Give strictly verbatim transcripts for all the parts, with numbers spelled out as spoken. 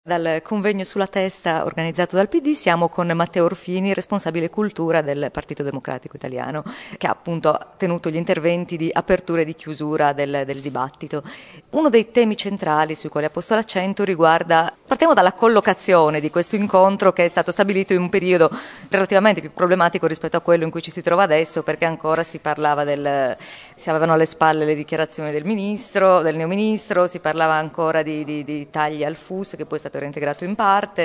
Dal convegno sulla testa organizzato dal P D siamo con Matteo Orfini, responsabile cultura del Partito Democratico Italiano, che ha appunto tenuto gli interventi di apertura e di chiusura del, del dibattito. Uno dei temi centrali sui quali ha posto l'accento riguarda, partiamo dalla collocazione di questo incontro che è stato stabilito in un periodo relativamente più problematico rispetto a quello in cui ci si trova adesso, perché ancora si parlava del, si avevano alle spalle le dichiarazioni del ministro, del neoministro, si parlava ancora di, di, di tagli al F U S che poi è stato reintegrato in parte,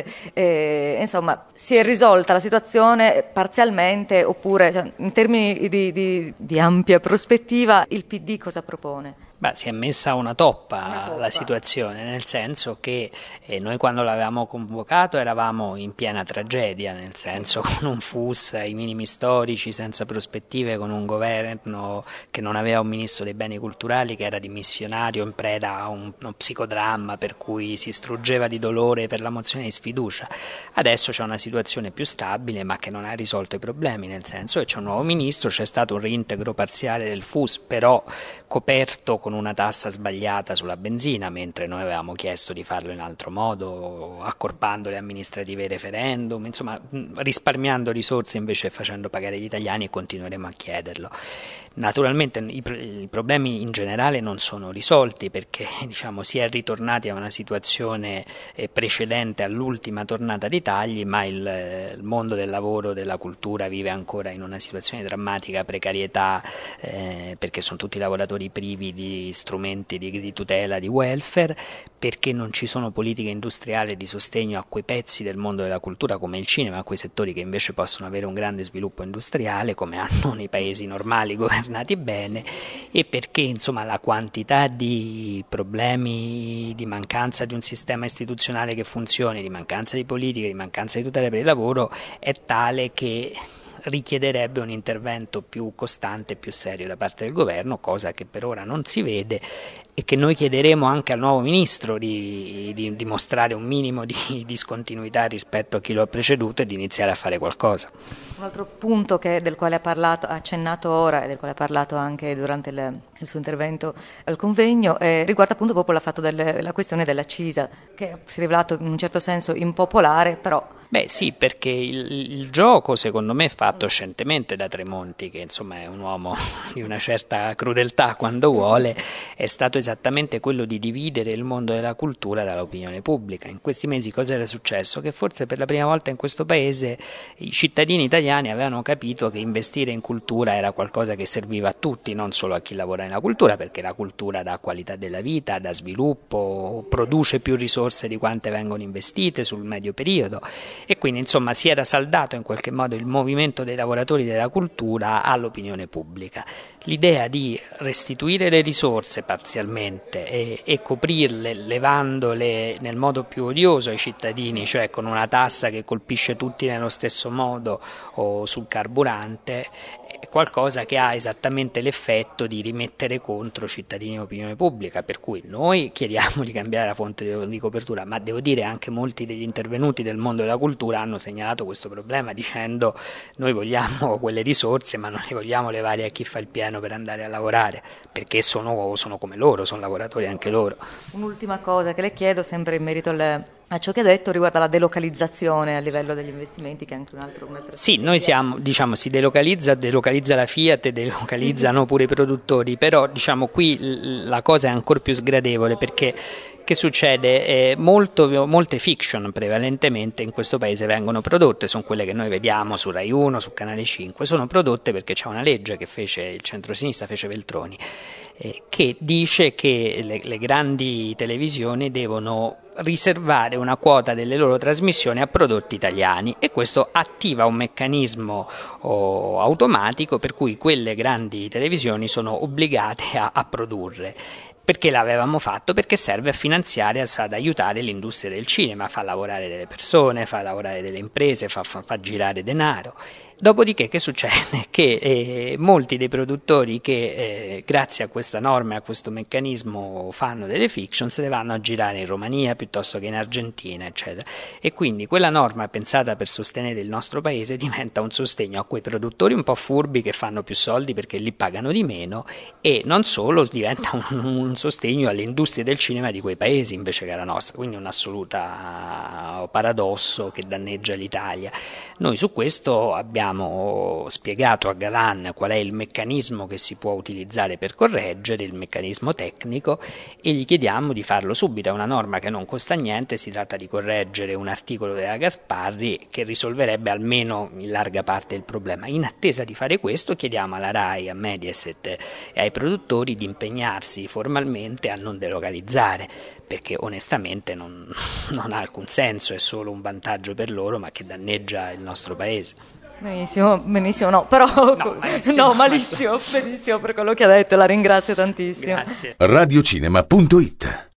e, insomma si è risolta la situazione parzialmente oppure, cioè, in termini di, di, di ampia prospettiva il P D cosa propone? Beh, si è messa una toppa, una toppa la situazione, nel senso che eh, noi quando l'avevamo convocato eravamo in piena tragedia, nel senso con un F U S ai minimi storici, senza prospettive, con un governo che non aveva un ministro dei beni culturali, che era dimissionario in preda a un, uno psicodramma per cui si struggeva di dolore per la mozione di sfiducia. Adesso c'è una situazione più stabile ma che non ha risolto i problemi, nel senso che c'è un nuovo ministro, c'è stato un reintegro parziale del F U S, però coperto con una tassa sbagliata sulla benzina, mentre noi avevamo chiesto di farlo in altro modo, accorpando le amministrative ai referendum, insomma risparmiando risorse invece facendo pagare gli italiani, e continueremo a chiederlo. Naturalmente i, i problemi in generale non sono risolti perché diciamo, si è ritornati a una situazione precedente all'ultima tornata di tagli, ma il, il mondo del lavoro, della cultura vive ancora in una situazione drammatica, precarietà, eh, perché sono tutti lavoratori privi di strumenti di, di tutela, di welfare, perché non ci sono politiche industriali di sostegno a quei pezzi del mondo della cultura come il cinema, a quei settori che invece possono avere un grande sviluppo industriale come hanno nei paesi normali governati bene, e perché insomma la quantità di problemi di mancanza di un sistema istituzionale che funzioni, di mancanza di politiche, di mancanza di tutela per il lavoro è tale che richiederebbe un intervento più costante e più serio da parte del governo, cosa che per ora non si vede e che noi chiederemo anche al nuovo ministro di, di, di mostrare un minimo di discontinuità rispetto a chi lo ha preceduto e di iniziare a fare qualcosa. Un altro punto che, del quale ha parlato, ha accennato ora e del quale ha parlato anche durante il, il suo intervento al convegno eh, riguarda appunto proprio la, fatto del, la questione della accisa, che si è rivelato in un certo senso impopolare, però... Beh sì, perché il, il gioco secondo me fatto scientemente da Tremonti, che insomma è un uomo di una certa crudeltà quando vuole, è stato esattamente quello di dividere il mondo della cultura dall'opinione pubblica. In questi mesi cosa era successo? Che forse per la prima volta in questo paese i cittadini italiani avevano capito che investire in cultura era qualcosa che serviva a tutti, non solo a chi lavora nella cultura, perché la cultura dà qualità della vita, dà sviluppo, produce più risorse di quante vengono investite sul medio periodo. E quindi insomma si era saldato in qualche modo il movimento dei lavoratori della cultura all'opinione pubblica. L'idea di restituire le risorse parzialmente e, e coprirle levandole nel modo più odioso ai cittadini, cioè con una tassa che colpisce tutti nello stesso modo o sul carburante, è qualcosa che ha esattamente l'effetto di rimettere contro cittadini e opinione pubblica, per cui noi chiediamo di cambiare la fonte di copertura, ma devo dire anche molti degli intervenuti del mondo della cultura hanno segnalato questo problema dicendo noi vogliamo quelle risorse ma non le vogliamo levare a chi fa il pieno per andare a lavorare, perché sono, sono come loro, sono lavoratori anche loro. Un'ultima cosa che le chiedo sempre in merito alle... a ciò che ha detto riguarda la delocalizzazione a livello degli investimenti, che è anche un altro... Sì, noi siamo, diciamo, si delocalizza, delocalizza la Fiat, delocalizzano pure i produttori, però diciamo qui la cosa è ancora più sgradevole perché che succede? Eh, molto, molte fiction prevalentemente in questo paese vengono prodotte, sono quelle che noi vediamo su Rai uno, su Canale cinque, sono prodotte perché c'è una legge che fece il centrosinistra, fece Veltroni, eh, che dice che le, le grandi televisioni devono riservare una quota delle loro trasmissioni a prodotti italiani, e questo attiva un meccanismo oh, automatico per cui quelle grandi televisioni sono obbligate a, a produrre. Perché l'avevamo fatto? Perché serve a finanziare, ad aiutare l'industria del cinema, fa lavorare delle persone, fa lavorare delle imprese, fa, fa, fa girare denaro. Dopodiché che succede? Che eh, molti dei produttori che eh, grazie a questa norma e a questo meccanismo fanno delle fiction se le vanno a girare in Romania piuttosto che in Argentina, eccetera. E quindi quella norma pensata per sostenere il nostro paese diventa un sostegno a quei produttori un po' furbi che fanno più soldi perché li pagano di meno, e non solo, diventa un, un un sostegno alle industrie del cinema di quei paesi invece che alla nostra, quindi un assoluto paradosso che danneggia l'Italia. Noi su questo abbiamo spiegato a Galan qual è il meccanismo che si può utilizzare per correggere, il meccanismo tecnico, e gli chiediamo di farlo subito. È una norma che non costa niente, si tratta di correggere un articolo della Gasparri che risolverebbe almeno in larga parte il problema. In attesa di fare questo chiediamo alla RAI, a Mediaset e ai produttori di impegnarsi formalmente a non delocalizzare, perché onestamente non, non ha alcun senso, è solo un vantaggio per loro ma che danneggia il nostro paese. Benissimo, benissimo, no, però no, malissimo, no, malissimo, benissimo per quello che ha detto, la ringrazio tantissimo. Grazie. radiocinema punto it